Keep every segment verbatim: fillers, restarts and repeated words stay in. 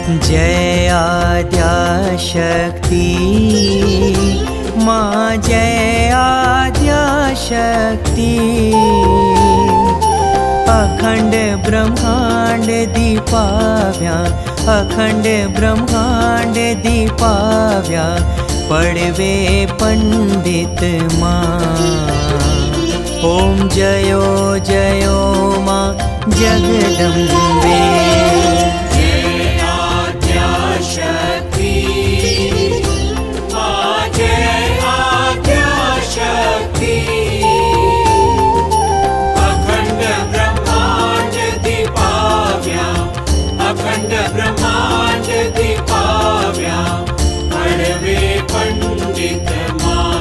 जय आद्याशक्ति माँ, जय आद्याशक्ति। अखंड ब्रह्मांड दीपाव्या, अखंड ब्रह्मांड दीपाव्या, पड़वे पंडित माँ। ओम जयो जयो माँ जगदम्बे। जय आद्याशक्ति माँ, जय आद्याशक्ति। अखंड ब्रह्मांड दीपाव्या, अखंड ब्रह्मांड दीपाव्या, पड़वे पंडित माँ।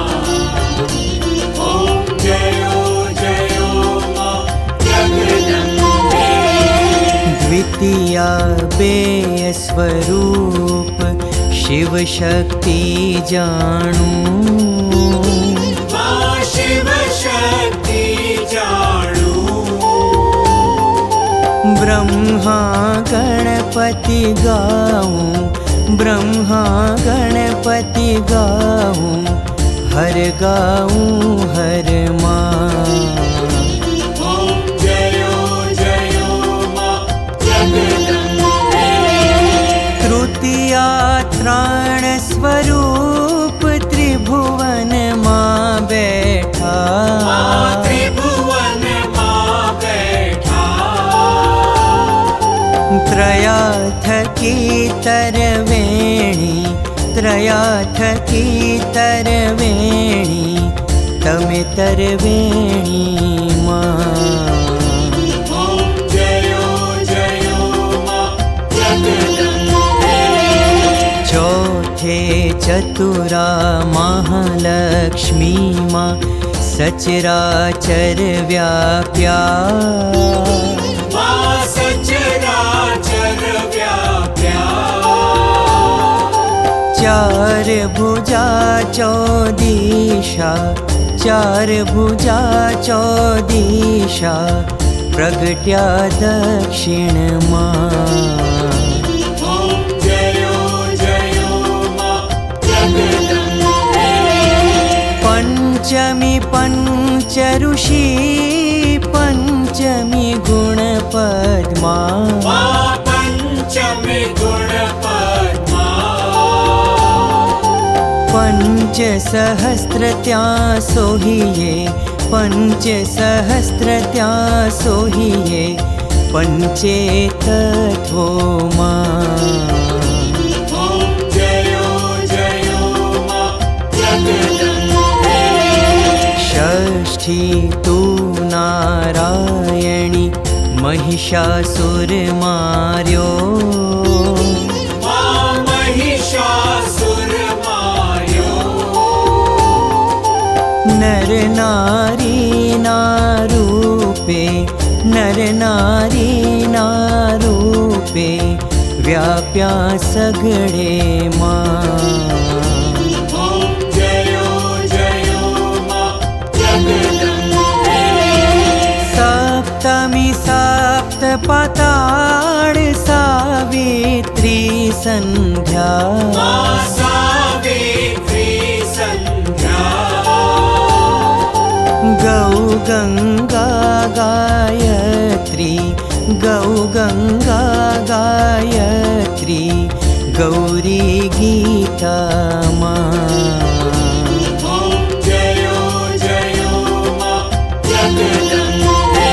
ओम जयो जयो माँ जगदम्बे। द्वितीया बेय स्वरूप शिव शक्ति जानू। माँ शिव शक्ति जानू। ब्रह्मा गणपति गाऊं, ब्रह्मा गणपति गाऊं, हर गाऊं हर माँ। ओम जयो जयो माँ जगदम्बे। तृतीया त्राण स्वरूप त्रिभुवन माँ बैठा। माँ त्रिभुवन माँ बैठा। त्रयाथ की तरवेणी, त्रयाथ की तरवेणी, तमे तरवेणी माँ। ओम जयो जयो माँ जगदम्बे। चौथे चतुरा महालक्ष्मी माँ, सचराचर व्याप्या। माँ सचराचर व्याप्या। चार भुजा चौदिशा, चार भुजा चौदिशा, प्रगट्या दक्षिण माँ। ओम जयो जयो माँ जगदम्बे। पंचमी पंच ऋषि, पंचमी गुण पद्मा। माँ पंचमी गुण पद्मा। पंच सहस्त्र त्या सोहिए, पंच सहस्त्र त्या सोहिए, पंचे तत्वो माँ। ओम जयो जयो माँ जगदम्बे। षष्ठी तू नारायणी, महिषासुर मार्यो। माँ महिषासुर मार्यो। नर नारी नारूपे, नर नारी नारूपे, व्याप्या सगळे माँ। ओम जयो जयो माँ जगदम्बे। सप्तमी सप्त पाताळ सावित्री संध्या। माँ सावित्री संध्या। गौ गंगा गायत्री, गौ गंगा गायत्री, गौरी गीता माँ। ओम जयो जयो माँ जगदम्बे।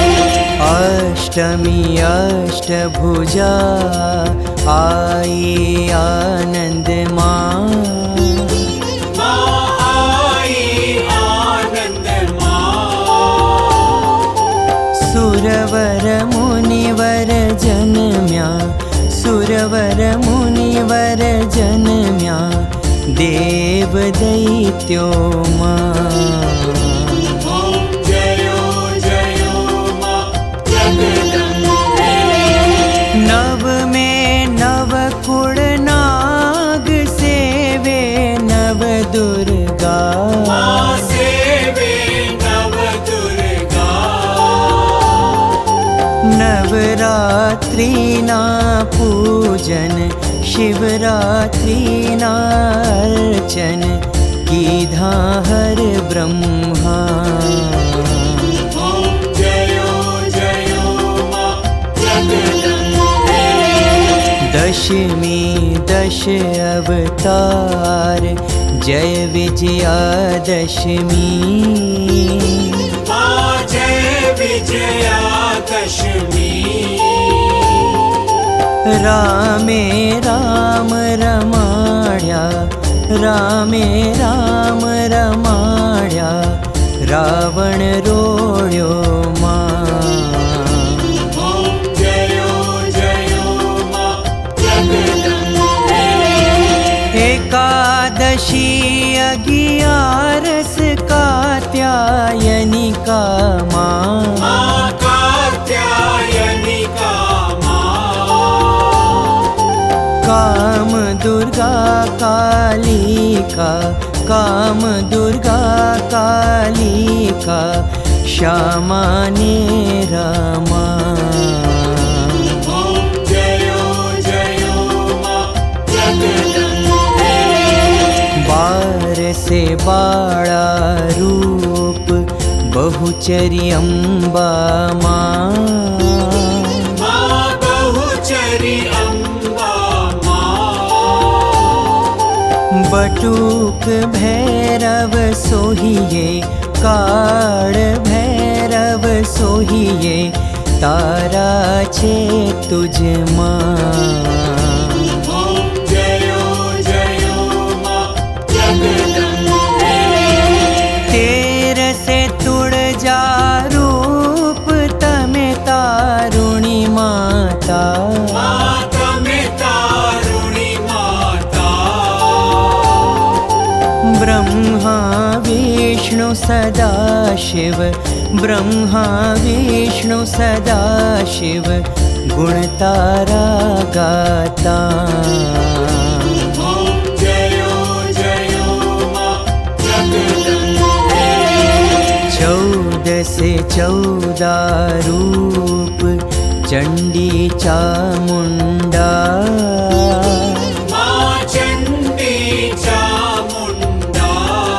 अष्टमी अष्टभुजा आई आनंद माँ। माँ आई आनंद माँ। सुरवर मुनिवर जन्म्या, सुरवर मुनिवर जन्म्या, देव दैत्यो माँ। ओम जयो जयो माँ जगदम्बे। नव में नव कुल नाग सेवे नव दुर्गा। माँ सेवे नव दुर्गा। नवरात्रि ना पूज पूजन शिवरात्रि नार्चन कीधा हर ब्रह्मा। ॐ जयो जयो मां जगदम्बे। दशमी दश अवतार जय विजयादशमी। मां जय विजयादशमी। रामे राम रमाड्या रामे राम रमाड्या रावण रोड्यो मां। ॐ जयो जयो मां जगदम्बे। एकादशी अगियारस कात्यायनिका मां। मां कात्यायनिका मां। काम दुर्गा कालिका काम दुर्गा कालिका श्यामा ने रमा। ॐ जयो जयो मां जगदम्बे। बार से बाड़ा रूप बहुचरी अम्बा मां। मां बहुचरी अम्बा मां। बटुक भैरव सोहिए काड़ भैरव सोहिए तारा छे तुझ मां। ॐ जयो जयो मां जगदम्बे। तेर से तुड़ जा रूप तमे तारुणी माता। मां तमे तारुणी माता। ब्रह्मा विष्णु सदाशिव ब्रह्मा विष्णु सदाशिव गुण तारा गाता। ॐ जयो जयो मां जगदम्बे। चौदह से चौदह रूप चंडी चामुंडा। मां चंडी चामुंडा।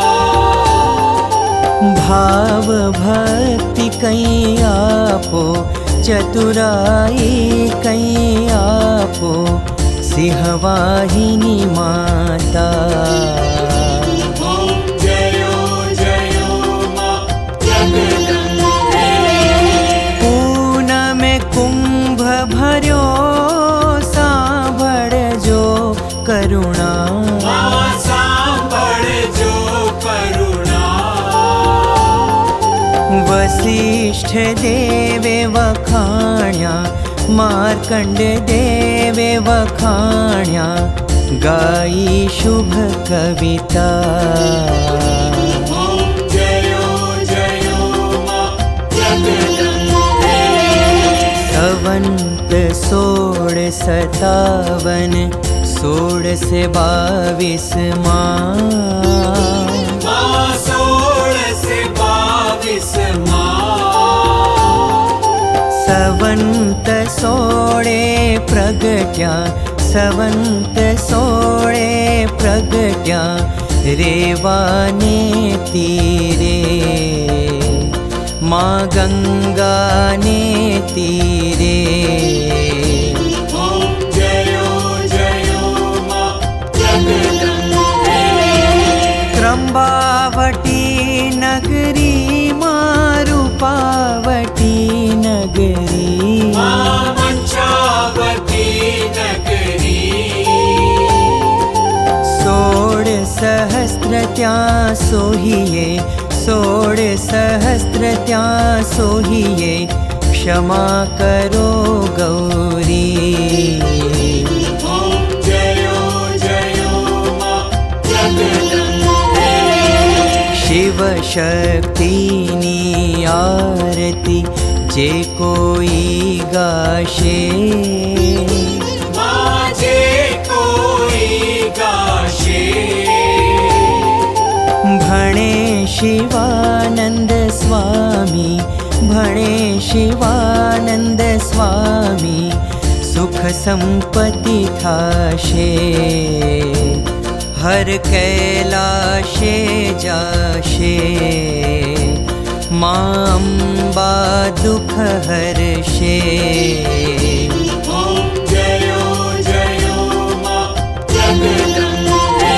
भाव भक्ति कई आपो चतुराई कई आपो सिंहवाहिनी माता। ॐ जयो जयो मां जगदम्बे। पूनम कुंभ भर्यो सांभळजो करुणा। मां सांभळजो करुणा। वसिष्ठ देवे वखाण्या मार्कंड देवे वखाण्या गाई शुभ कविता। ॐ जयो जयो मां जगदम्बे। सवंत सोड़ सतावन सोड़ से बावीस मां। मां सोळ से बावीस मां। सवंत सोळे प्रगट्या सवंत सोळे प्रगट्या रेवाने तीरे मां गंगाने तीरे। ॐ जयो जयो मां जगदम्बे। त्रंबावटी नगरी मारूपावटी नगरी। मां मंचावती नगरी। सोड़ सहस्त्र त्या सोहिए सोड़ सहस्त्र त्या सोहिए क्षमा करो गौरी। ॐ जयो जयो मां जगदम्बे। शिव शक्तिनी आरती जे कोई गाशे। मां जे कोई गाशे। भणे शिवानंद स्वामी भणे शिवानंद स्वामी सुख सुख संपत्ति थाशे हर कैलाशे जाशे मां अम्बा दुख हरशे ॐ जयो जयो मां जगदम्बे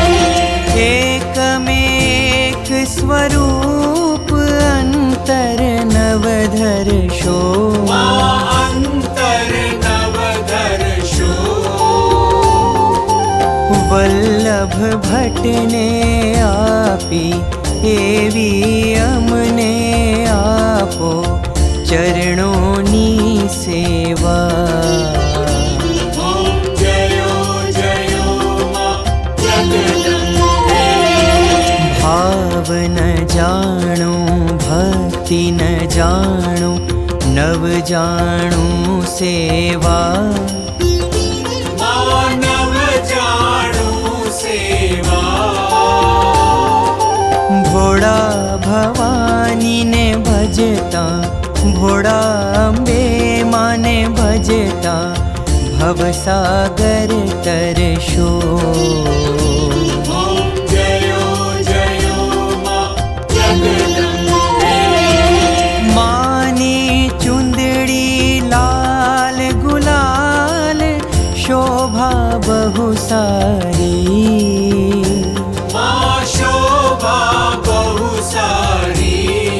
एकमेक स्वरूप अंतर नवधर्षो मां अंतर नवधर्षो वल्लभ भट्टने आपी एवी अमने आपो चरणोनी सेवा ॐ जयो जयो मां जगदम्बे भाव न जाणो भक्ति न जाणो नव जाणो सेवा मानव जाणु सेवा भोळा भवानी ने भजता भोळा अम्बे माने भजता भवसागर तरशो ॐ जयो जयो मां जगदम्बे मानी चुंदड़ी लाल गुलाल शोभा बहु सारी मां शोभा बहु सारी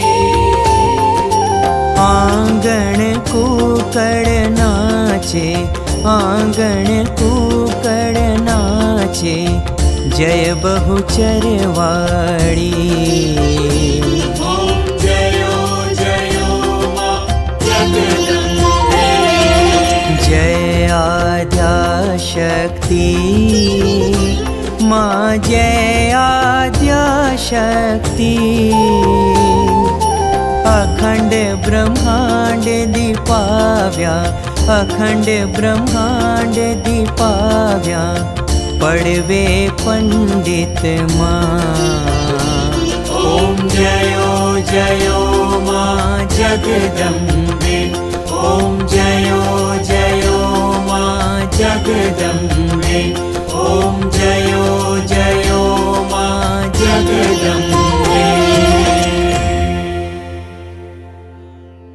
आंगण कुकड़ नाचे आंगण कुकड़ नाचे जय बहुचरवाड़ी ॐ जयो जयो मां जगदम्बे जय आद्या शक्ति माँ जय आद्या शक्ति अखंड ब्रह्मांड दीपाव्या अखंड ब्रह्मांड दीपाव्या पड़वे पंडित माँ ॐ जयो जयो मां जगदम्बे ॐ जयो जयो मां जगदम्बे ॐ जयो जयो मां जगदम्बे